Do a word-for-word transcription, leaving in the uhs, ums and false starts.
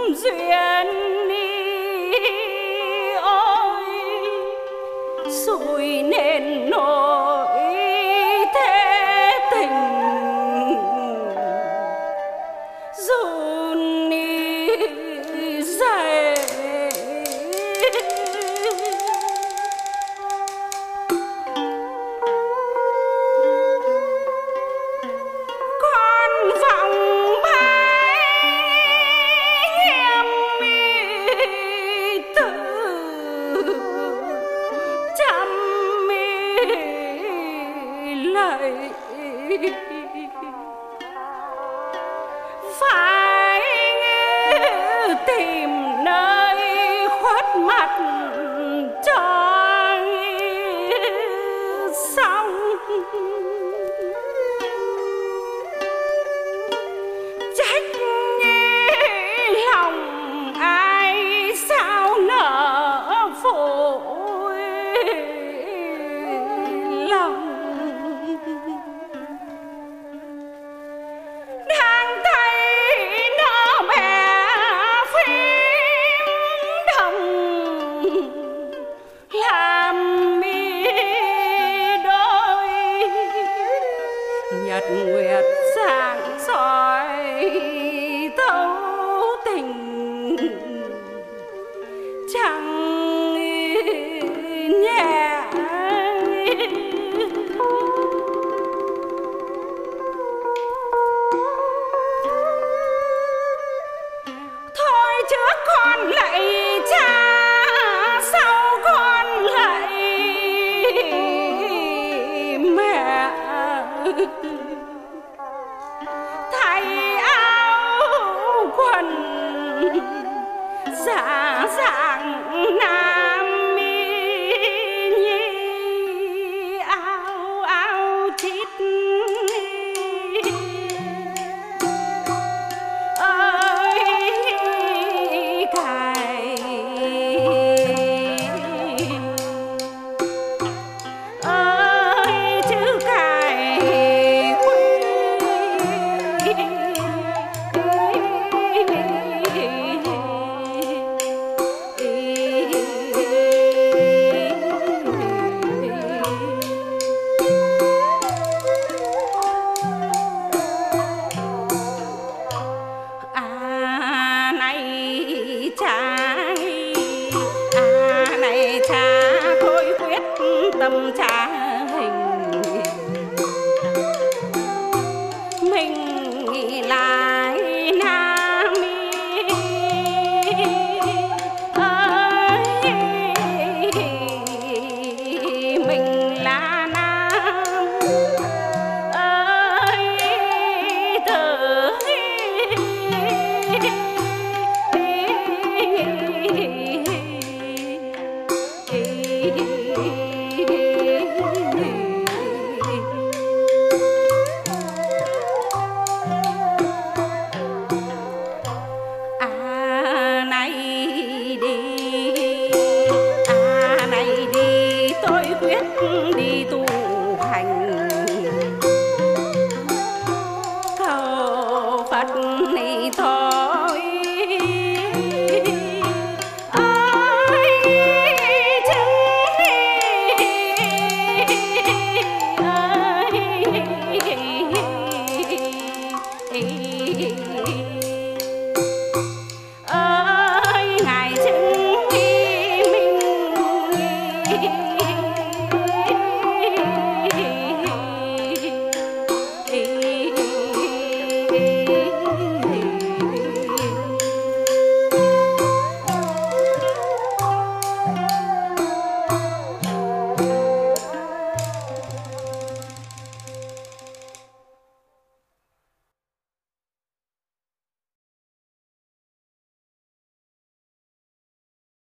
duyên đi ôi xui nên nỗi thế tình run đi dày con vọng phải tìm nơi khuất mặt cho xong trách lòng ai sao nỡ vội lòng đang thấy nó bè phím đồng làm mi đôi nhật nguyệt sáng soi thấu tình chẳng nhẹ thôi trước con lạy cha sau con lạy mẹ thay áo quần giả dạng nào